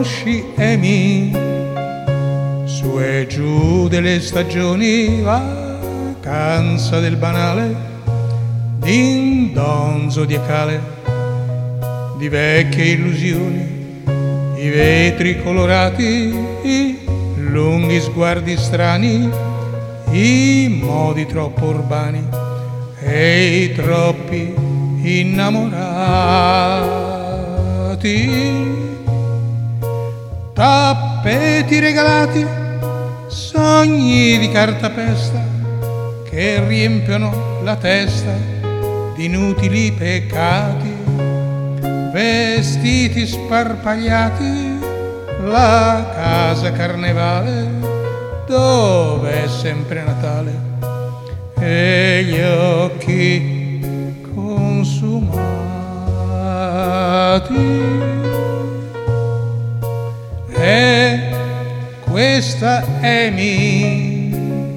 conosci Emi, su e giù delle stagioni, vacanza del banale, d'indon zodiacale, di vecchie illusioni, i vetri colorati, i lunghi sguardi strani, i modi troppo urbani e i troppi innamorati. Tappeti regalati, sogni di cartapesta che riempiono la testa di inutili peccati, vestiti sparpagliati, la casa carnevale dove è sempre Natale e gli occhi consumati. E questa è Emi,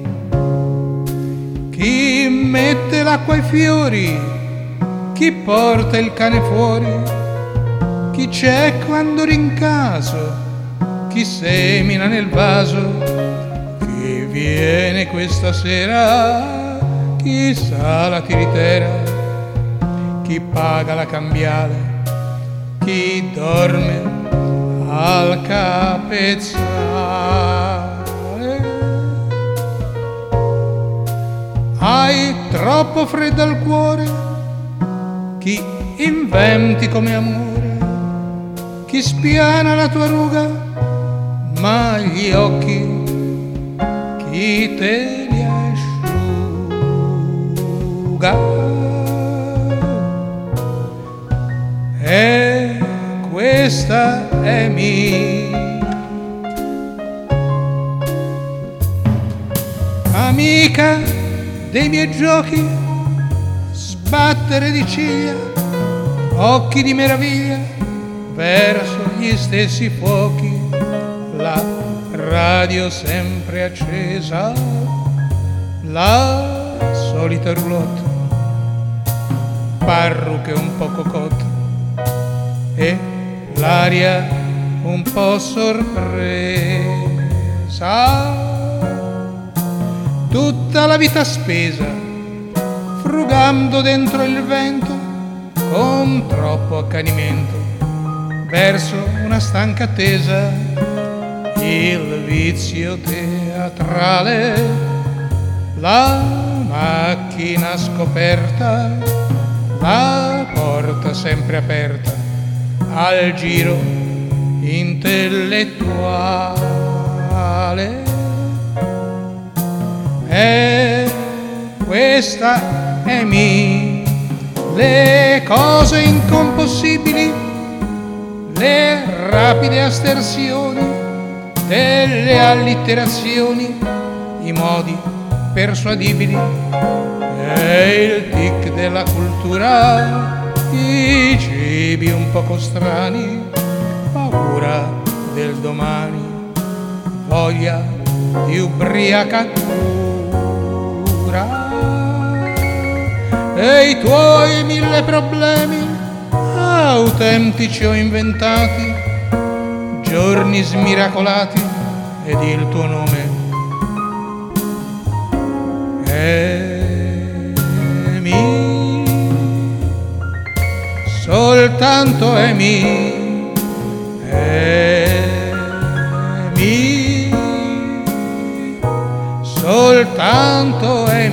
chi mette l'acqua ai fiori, chi porta il cane fuori, chi c'è quando rincaso, chi semina nel vaso, chi viene questa sera, chi sa la tiritera, chi paga la cambiale, chi dorme al capezzale. Hai troppo freddo al cuore, chi inventi come amore, chi spiana la tua ruga, ma gli occhi chi te li asciuga. E questa è Emi, amica dei miei giochi, sbattere di ciglia, occhi di meraviglia verso gli stessi fuochi, la radio sempre accesa, la solita roulotte, parrucche un po' cocotte e l'aria un po' sorpresa. Tutta la vita spesa, frugando dentro il vento, con troppo accanimento, verso una stanca attesa, il vizio teatrale, la macchina scoperta, la porta sempre aperta al giro intellettuale. E questa è Emi, le cose incompossibili, le rapide astersioni delle allitterazioni, i modi persuadibili e il tic della cultura, i cibi un poco strani, paura del domani, voglia di ubriacatura e i tuoi 1000 problemi autentici o inventati, giorni smiracolati ed il tuo nome Emi, soltanto Emi, Emi, soltanto Emi.